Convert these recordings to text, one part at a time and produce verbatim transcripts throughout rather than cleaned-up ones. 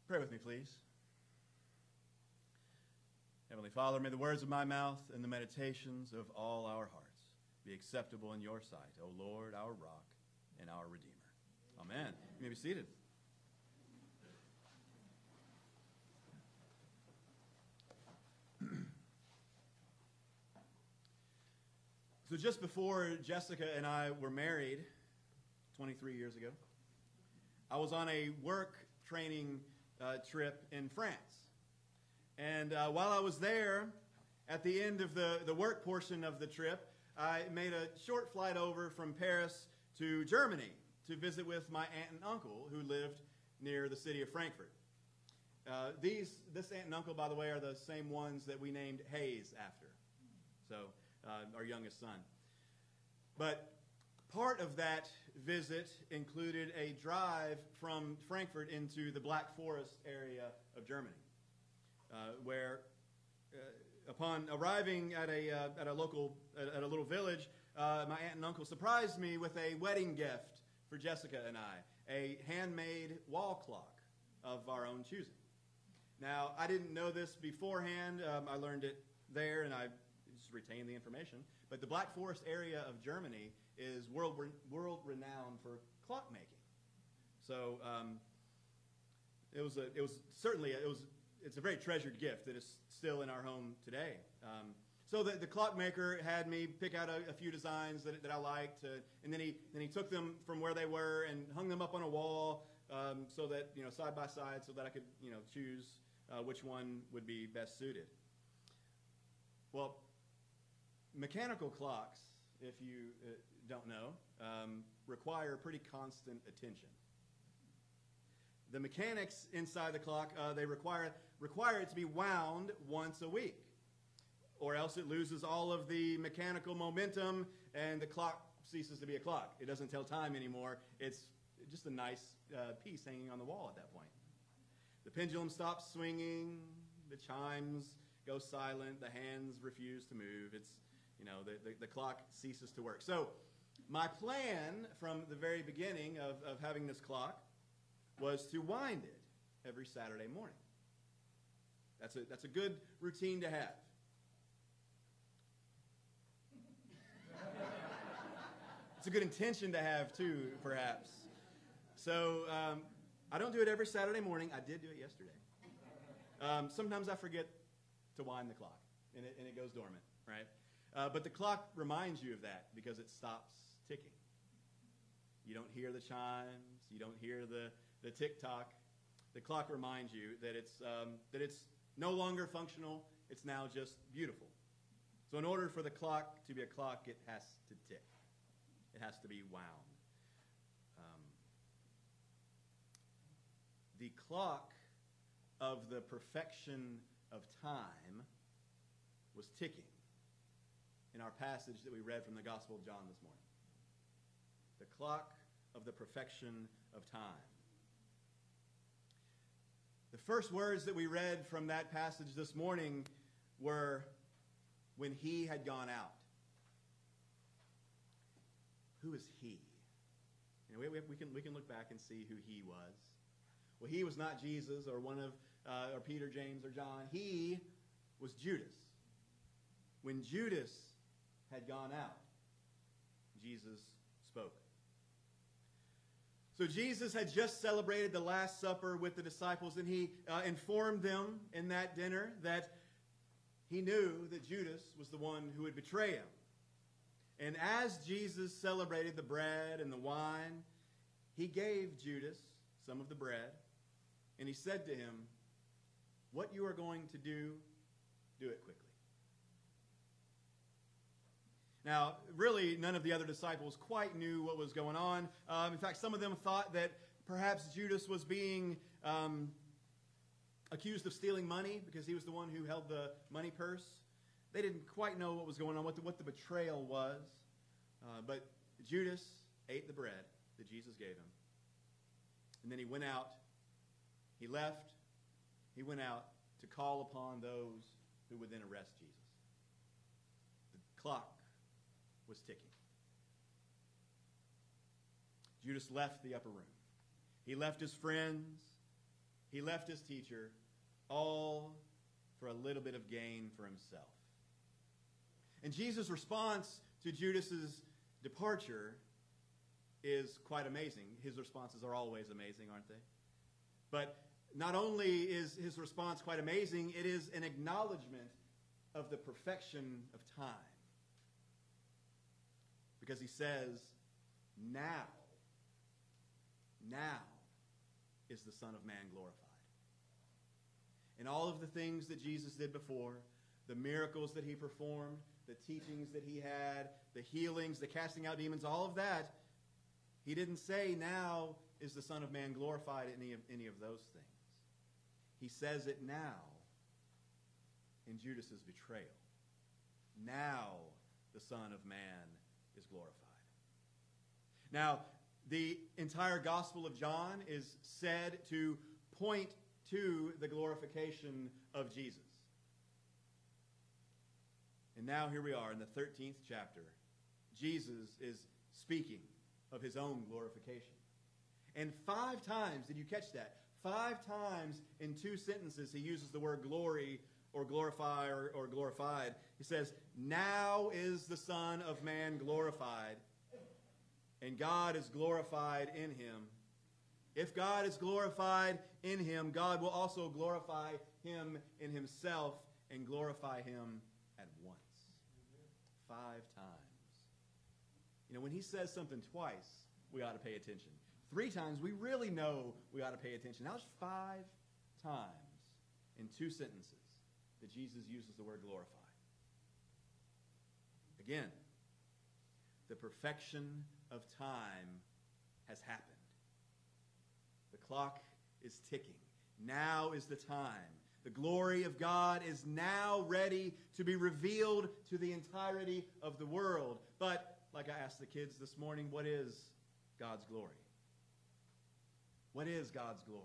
Pray with me, please. Heavenly Father, may the words of my mouth and the meditations of all our hearts be acceptable in your sight, O Lord, our rock and our Redeemer. Amen. You may be seated. So just before Jessica and I were married, twenty-three years ago, I was on a work training uh, trip in France. And uh, while I was there, at the end of the, the work portion of the trip, I made a short flight over from Paris to Germany to visit with my aunt and uncle who lived near the city of Frankfurt. Uh, these, this aunt and uncle, by the way, are the same ones that we named Hayes after. So, uh, our youngest son. But part of that visit included a drive from Frankfurt into the Black Forest area of Germany, uh, where uh, upon arriving at a uh, at a local at, at a little village, uh, my aunt and uncle surprised me with a wedding gift for Jessica and I, a handmade wall clock of our own choosing. Now, I didn't know this beforehand. Um, I learned it there, and I just retained the information. But the Black Forest area of Germany is world re- world renowned for clock making. So um, it was a, it was certainly a, it was it's a very treasured gift that is still in our home today. Um, so the, the clockmaker had me pick out a, a few designs that, that I liked, uh, and then he then he took them from where they were and hung them up on a wall um, so that you know side by side, so that I could you know choose uh, which one would be best suited. Well, mechanical clocks, if you uh, don't know, um, require pretty constant attention. The mechanics inside the clock, uh, they require require it to be wound once a week, or else it loses all of the mechanical momentum and the clock ceases to be a clock. It doesn't tell time anymore. It's just a nice uh, piece hanging on the wall at that point. The pendulum stops swinging, the chimes go silent, the hands refuse to move. It's, you know, the, the, the clock ceases to work. So my plan from the very beginning of, of having this clock was to wind it every Saturday morning. That's a, that's a good routine to have. It's a good intention to have, too, perhaps. So um, I don't do it every Saturday morning. I did do it yesterday. Um, sometimes I forget to wind the clock, and it, and it goes dormant, right? Uh, but the clock reminds you of that because it stops ticking. You don't hear the chimes. You don't hear the, the tick-tock. The clock reminds you that it's um, that it's no longer functional. It's now just beautiful. So in order for the clock to be a clock, it has to tick. It has to be wound. Um, the clock of the perfection of time was ticking in our passage that we read from the Gospel of John this morning. The clock of the perfection of time. The first words that we read from that passage this morning were, when he had gone out. Who is he? You know, we, we, we, can, we can look back and see who he was. Well, he was not Jesus or one of, uh, or Peter, James, or John. He was Judas. When Judas had gone out, Jesus spoke. So Jesus had just celebrated the Last Supper with the disciples, and he uh, informed them in that dinner that he knew that Judas was the one who would betray him. And as Jesus celebrated the bread and the wine, he gave Judas some of the bread, and he said to him, "What you are going to do, do it quickly." Now, really, none of the other disciples quite knew what was going on. Um, in fact, some of them thought that perhaps Judas was being um, accused of stealing money because he was the one who held the money purse. They didn't quite know what was going on, what the, what the betrayal was. Uh, but Judas ate the bread that Jesus gave him. And then he went out. He left. He went out to call upon those who would then arrest Jesus. The clock was ticking. Judas left the upper room. He left his friends. He left his teacher, all for a little bit of gain for himself. And Jesus' response to Judas's departure is quite amazing. His responses are always amazing, aren't they? But not only is his response quite amazing, it is an acknowledgement of the perfection of time. Because he says, now, now is the Son of Man glorified. And all of the things that Jesus did before, the miracles that he performed, the teachings that he had, the healings, the casting out demons, all of that, he didn't say, now is the Son of Man glorified in any of, any of those things. He says it now in Judas's betrayal. Now the Son of Man is glorified. Now, the entire Gospel of John is said to point to the glorification of Jesus. And now here we are in the thirteenth chapter. Jesus is speaking of his own glorification. And five times, did you catch that? Five times in two sentences he uses the word glory or glorify or, or glorified. He says, now is the Son of Man glorified, and God is glorified in him. If God is glorified in him, God will also glorify him in himself and glorify him at once. Five times. You know, when he says something twice, we ought to pay attention. Three times, we really know we ought to pay attention. Now it's five times in two sentences that Jesus uses the word glorify. Again, the perfection of time has happened. The clock is ticking. Now is the time. The glory of God is now ready to be revealed to the entirety of the world. But, like I asked the kids this morning, what is God's glory? What is God's glory?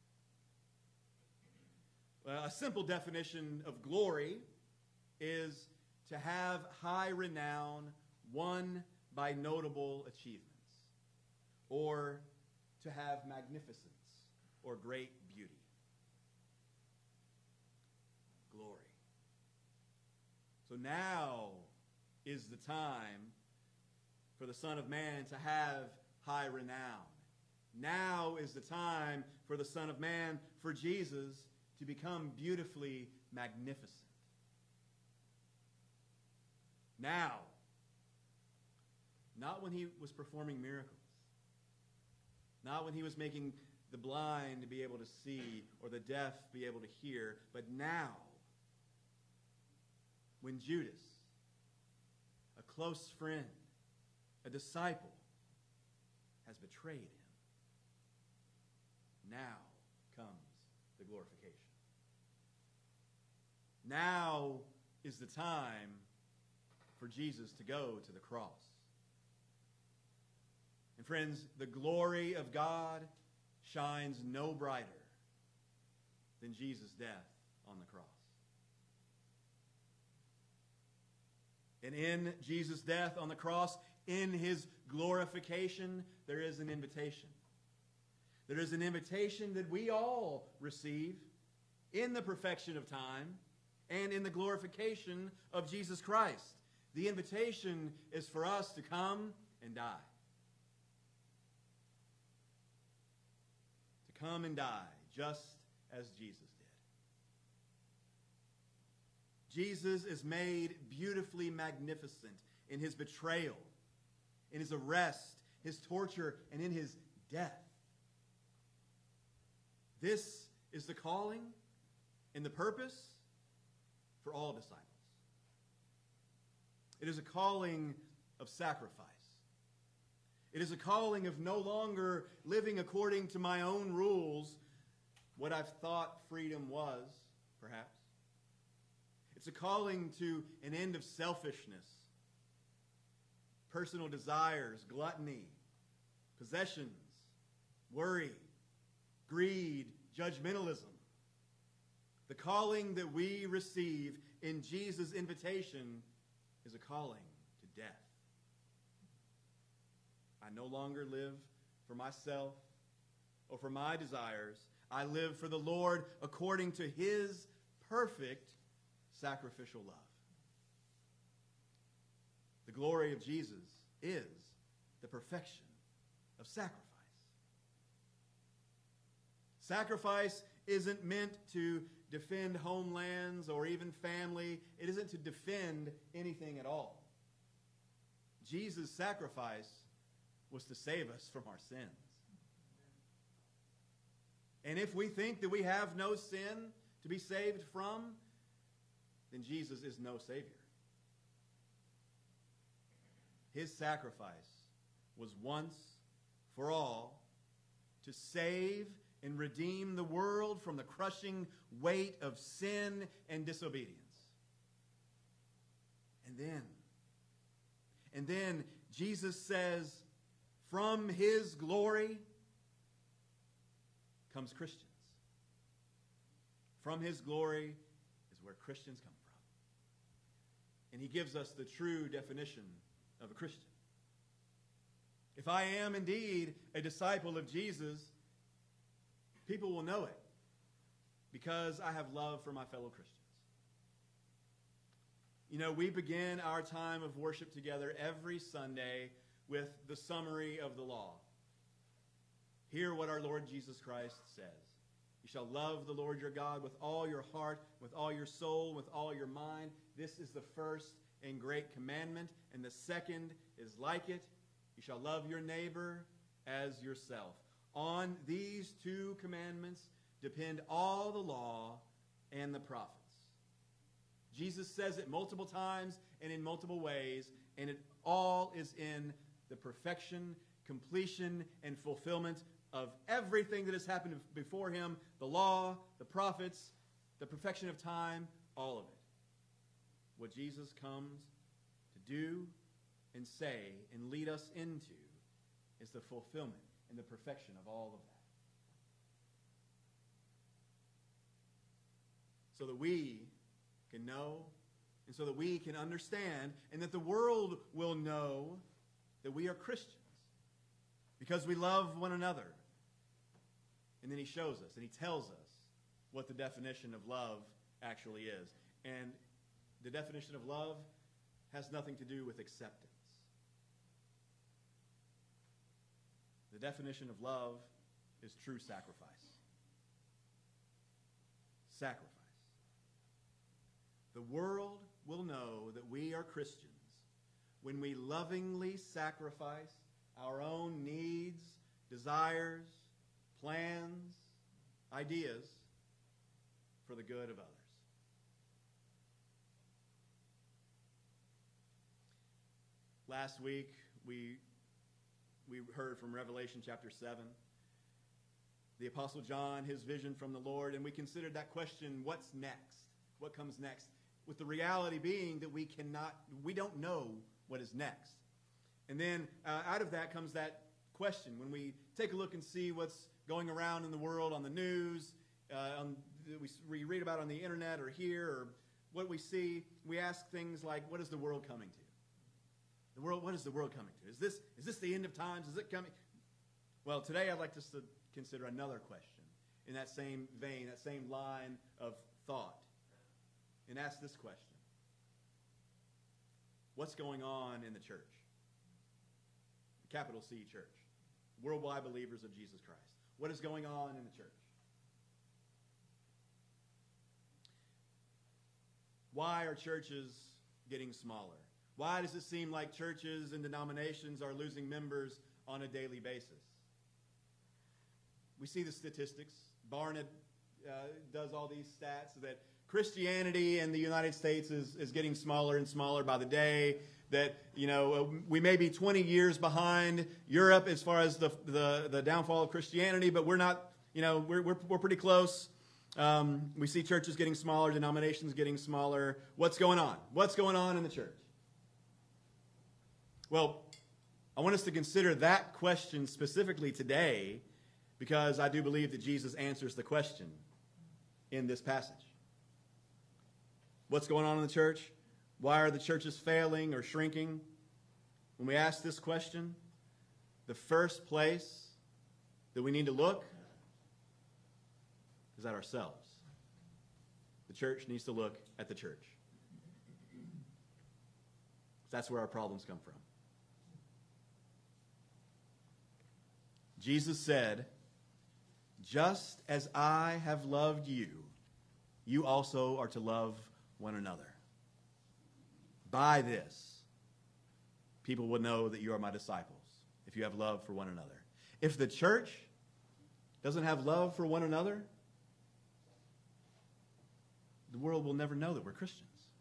Well, a simple definition of glory is to have high renown won by notable achievements, or to have magnificence or great beauty. Glory. So now is the time for the Son of Man to have high renown. Now is the time for the Son of Man, for Jesus, to become beautifully magnificent. Now. Not when he was performing miracles. Not when he was making the blind to be able to see or the deaf be able to hear. But now, when Judas, a close friend, a disciple, has betrayed him, now comes the glorification. Now is the time for Jesus to go to the cross. And friends, the glory of God shines no brighter than Jesus' death on the cross. And in Jesus' death on the cross, in his glorification, there is an invitation. There is an invitation that we all receive in the perfection of time and in the glorification of Jesus Christ. The invitation is for us to come and die. To come and die, just as Jesus did. Jesus is made beautifully magnificent in his betrayal, in his arrest, his torture, and in his death. This is the calling and the purpose for all disciples. It is a calling of sacrifice. It is a calling of no longer living according to my own rules, what I've thought freedom was, perhaps. It's a calling to an end of selfishness, personal desires, gluttony, possessions, worry, greed, judgmentalism. The calling that we receive in Jesus' invitation is a calling to death. I no longer live for myself or for my desires. I live for the Lord according to his perfect sacrificial love. The glory of Jesus is the perfection of sacrifice. Sacrifice isn't meant to defend homelands or even family. It isn't to defend anything at all. Jesus' sacrifice was to save us from our sins. And if we think that we have no sin to be saved from, then Jesus is no Savior. His sacrifice was once for all to save and redeem the world from the crushing weight of sin and disobedience. And then, and then Jesus says, from his glory comes Christians. From his glory is where Christians come from. And he gives us the true definition of a Christian. If I am indeed a disciple of Jesus, people will know it because I have love for my fellow Christians. You know, we begin our time of worship together every Sunday with the summary of the law. Hear what our Lord Jesus Christ says. You shall love the Lord your God with all your heart, with all your soul, with all your mind. This is the first and great commandment, and the second is like it. You shall love your neighbor as yourself. On these two commandments depend all the law and the prophets. Jesus says it multiple times and in multiple ways, and it all is in the perfection, completion, and fulfillment of everything that has happened before him, the law, the prophets, the perfection of time, all of it. What Jesus comes to do and say and lead us into is the fulfillment and the perfection of all of that. So that we can know and so that we can understand and that the world will know that we are Christians because we love one another. And then he shows us and he tells us what the definition of love actually is. And the definition of love has nothing to do with acceptance. The definition of love is true sacrifice. Sacrifice. The world will know that we are Christians when we lovingly sacrifice our own needs, desires, plans, ideas for the good of others. Last week, we, we heard from Revelation chapter seven. The Apostle John, his vision from the Lord, and we considered that question, what's next? What comes next? With the reality being that we cannot, we don't know what is next. And then uh, out of that comes that question. When we take a look and see what's going around in the world on the news, uh, on, we, we read about on the internet or here, or what we see, we ask things like, what is the world coming to? The world, what is the world coming to? Is this, is this the end of times? Is it coming? Well, today I'd like us to consider another question in that same vein, that same line of thought, and ask this question. What's going on in the church? The capital C church. Worldwide believers of Jesus Christ. What is going on in the church? Why are churches getting smaller? Why does it seem like churches and denominations are losing members on a daily basis? We see the statistics. Barna uh, does all these stats that Christianity in the United States is, is getting smaller and smaller by the day. That, you know, we may be twenty years behind Europe as far as the the, the downfall of Christianity, but we're not, you know, we're, we're, we're pretty close. Um, we see churches getting smaller, denominations getting smaller. What's going on? What's going on in the church? Well, I want us to consider that question specifically today because I do believe that Jesus answers the question in this passage. What's going on in the church? Why are the churches failing or shrinking? When we ask this question, the first place that we need to look is at ourselves. The church needs to look at the church. That's where our problems come from. Jesus said, "Just as I have loved you, you also are to love one another. By this, people will know that you are my disciples, if you have love for one another." If the church doesn't have love for one another, the world will never know that we're Christians.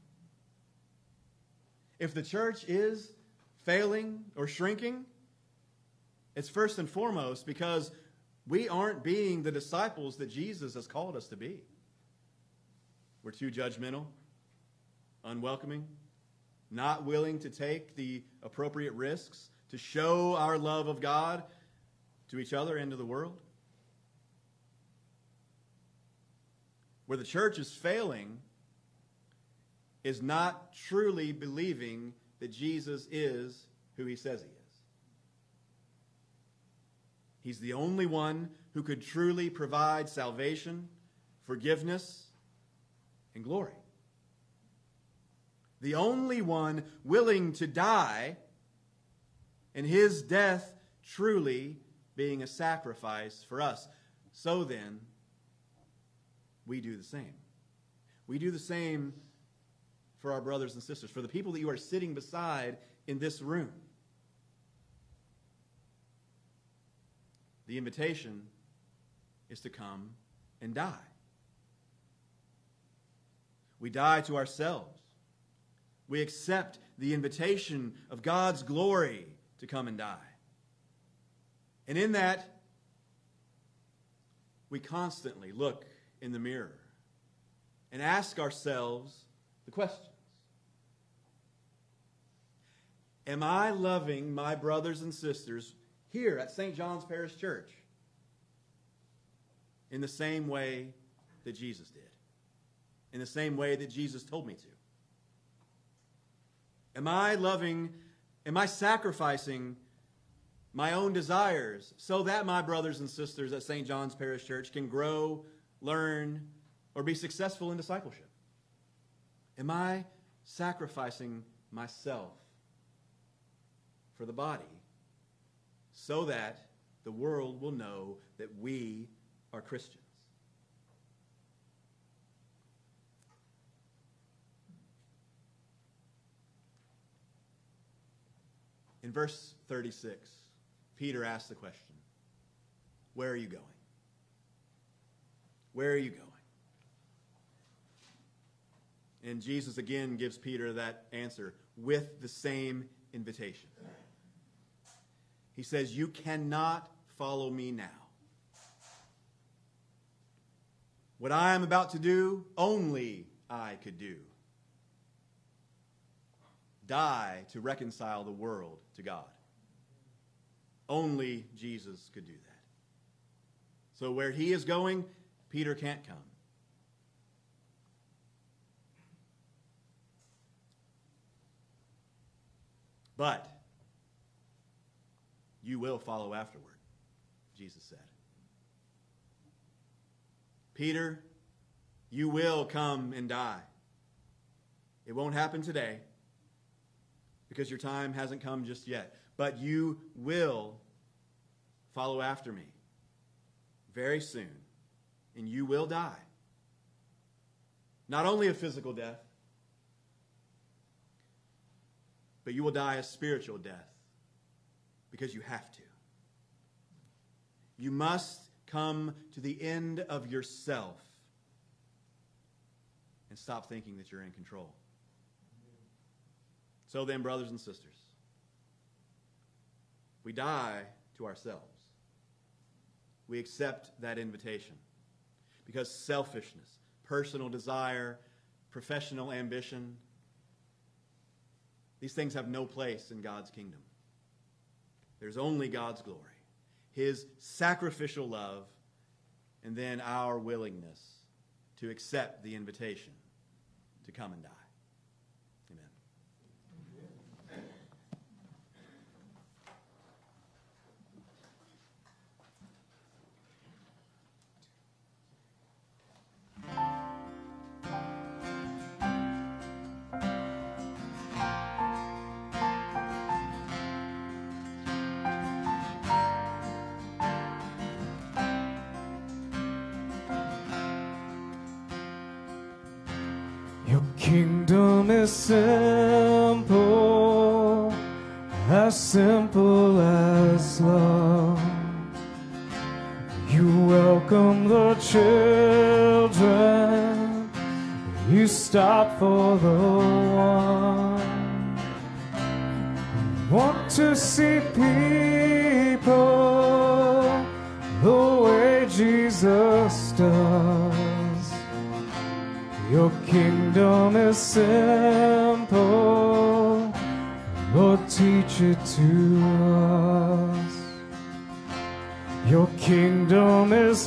If the church is failing or shrinking, it's first and foremost because we aren't being the disciples that Jesus has called us to be. We're too judgmental, unwelcoming, not willing to take the appropriate risks to show our love of God to each other and to the world. Where the church is failing is not truly believing that Jesus is who he says he is. He's the only one who could truly provide salvation, forgiveness, and glory. The only one willing to die, and his death truly being a sacrifice for us. So then, we do the same. We do the same for our brothers and sisters, for the people that you are sitting beside in this room. The invitation is to come and die. We die to ourselves. We accept the invitation of God's glory to come and die. And in that, we constantly look in the mirror and ask ourselves the questions. Am I loving my brothers and sisters here at Saint John's Parish Church in the same way that Jesus did? In the same way that Jesus told me to? Am I loving, am I sacrificing my own desires so that my brothers and sisters at Saint John's Parish Church can grow, learn, or be successful in discipleship? Am I sacrificing myself for the body so that the world will know that we are Christians? In verse thirty-six, Peter asks the question, where are you going? Where are you going? And Jesus again gives Peter that answer with the same invitation. He says, you cannot follow me now. What I am about to do, only I could do. Die to reconcile the world to God. Only Jesus could do that. So where he is going, Peter can't come. But you will follow afterward, Jesus said. Peter, you will come and die. It won't happen today because your time hasn't come just yet. But you will follow after me very soon, and you will die. Not only a physical death, but you will die a spiritual death because you have to. You must come to the end of yourself and stop thinking that you're in control. So then, brothers and sisters, we die to ourselves. We accept that invitation because selfishness, personal desire, professional ambition, these things have no place in God's kingdom. There's only God's glory, his sacrificial love, and then our willingness to accept the invitation to come and die. Amen. is simple, as simple as love. You welcome the children, you stop for the one. Want to see people the way Jesus does. Your kingdom is simple, Lord, teach it to us. Your kingdom is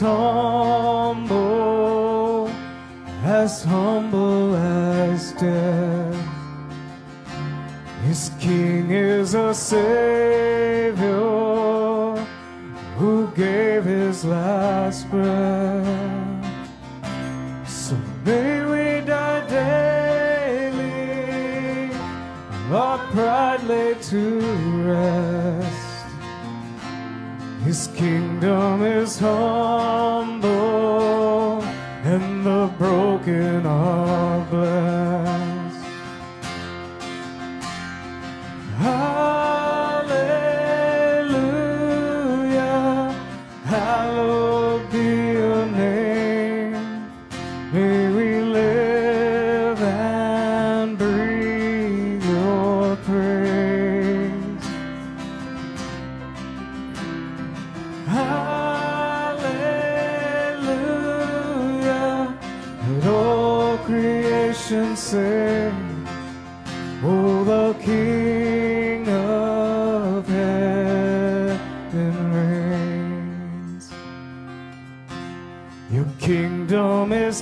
humble, as humble as death. His King is a Savior who gave his last breath. So may we die daily, our pride laid to rest. His kingdom is humble, and the broken are blessed. Hallelujah, hallowed be your name. May we live and breathe your praise. Hallelujah, let all creation sing, oh, the King of heaven reigns. Your kingdom is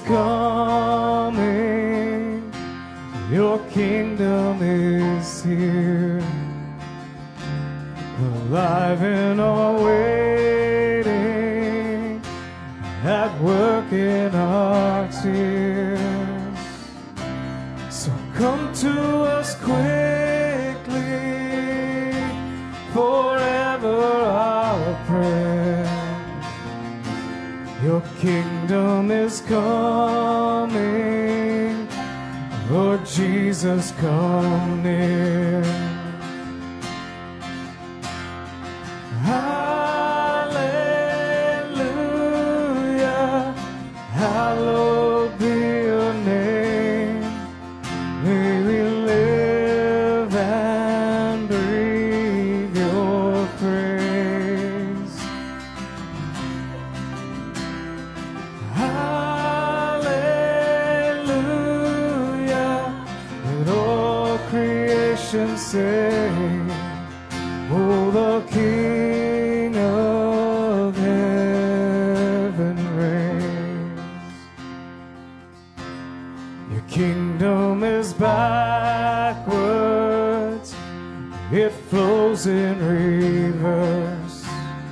coming, your kingdom is here, alive in our waiting, at work in our tears. So come to us quickly, forever our prayer. Your kingdom is coming, Lord Jesus, come near. Hallelujah, hallowed be your name. May we live and breathe your praise. Hallelujah, let all creation sing, oh, the King of heaven reigns. Your kingdom is backwards, it flows in reverse.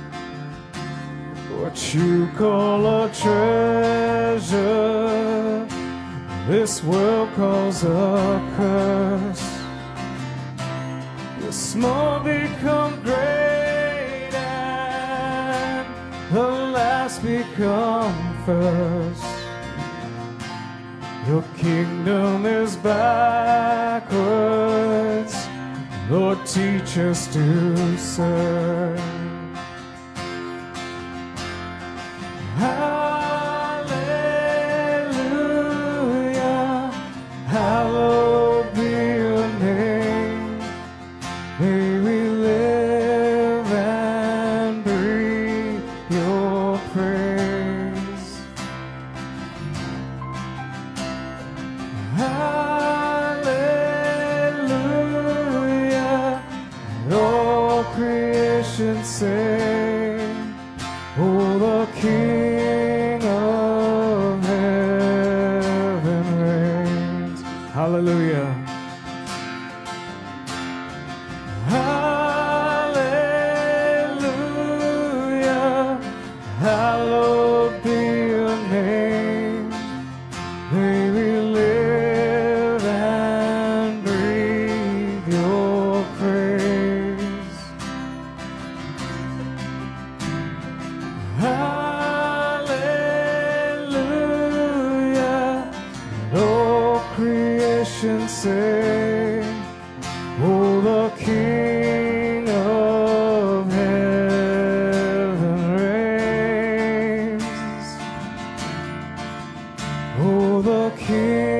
What you call a treasure, this world calls a curse. The small become great and the last become first. Your kingdom is backwards, Lord, teach us to serve. Hallelujah, hallowed be your name. May we live and breathe your praise. Hallelujah, and all creation say, oh, the King of heaven reigns. Oh, the King